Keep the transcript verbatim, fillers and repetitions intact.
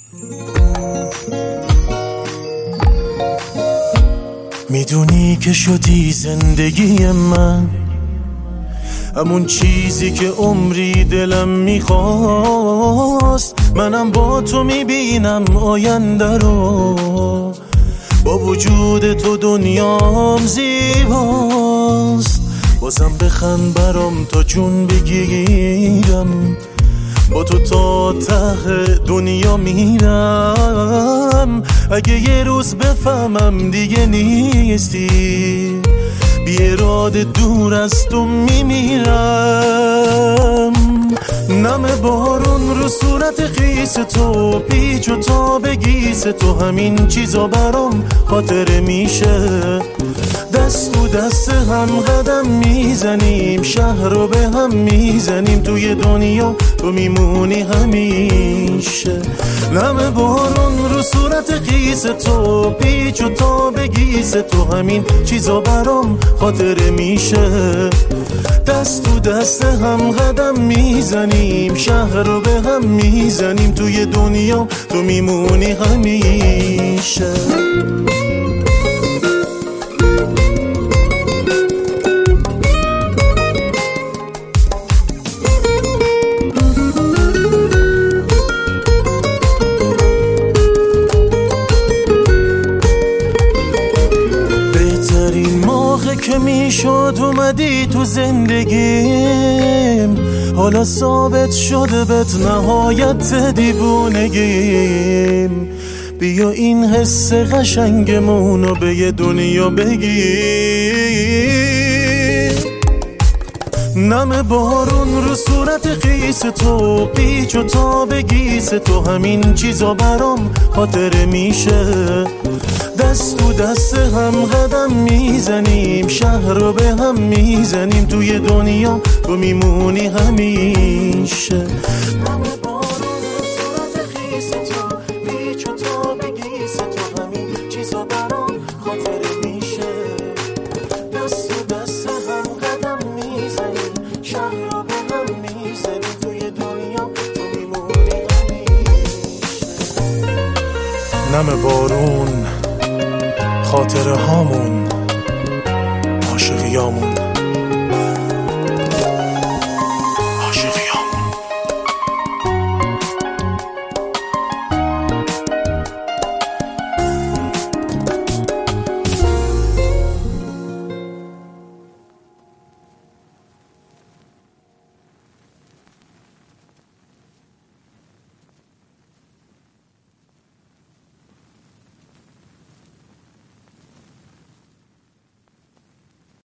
میدونی که شدی زندگی من، همون چیزی که عمری دلم میخواست. منم با تو میبینم آینده رو، با وجود تو دنیام زیباست. بازم بخند برام تا جون بگیرم، با تو تا ته دنیا میرم. اگه یه روز بفهمم دیگه نیستی، بی اراده دور از تو میمیرم. نم بارون رو صورت خیس تو، پیچ و تاب گیس تو، همین چیزا برام خاطره میشه. دست تو دست هم قدم میزنیم، شهر رو به هم میزنیم، توی دنیا تو میمونی همیشه. نم بارون رو صورت خیس تو، پیچ و تاب گیس تو، همین چیزا برام خاطره میشه. دست تو دست هم قدم میزنیم، شهر رو به هم میزنیم، توی دنیا تو میمونی همیشه. بهترین موقع که میشد اومدی تو زندگیم، حالا ثابت شده بهت نهایت دیوونگیم. بیا این حس قشنگمونو به یه دنیا بگی. نم بارون رو صورت خیس تو، پیچ و تاب گیس تو، همین چیزا برام خاطره میشه. دست تو دست هم قدم میزنیم، شهر رو به هم میزنیم، توی دنیا تو میمونی همیشه. نم بارون رو صورت خیس تو، پیچ و تاب گیس تو، همین چیزا برام خاطره میشه. دست تو دست هم قدم میزنیم، شهر رو به هم میزنیم، توی دنیا تو میمونی همیشه. نم بارون، خاطره هامون، عاشقیامون.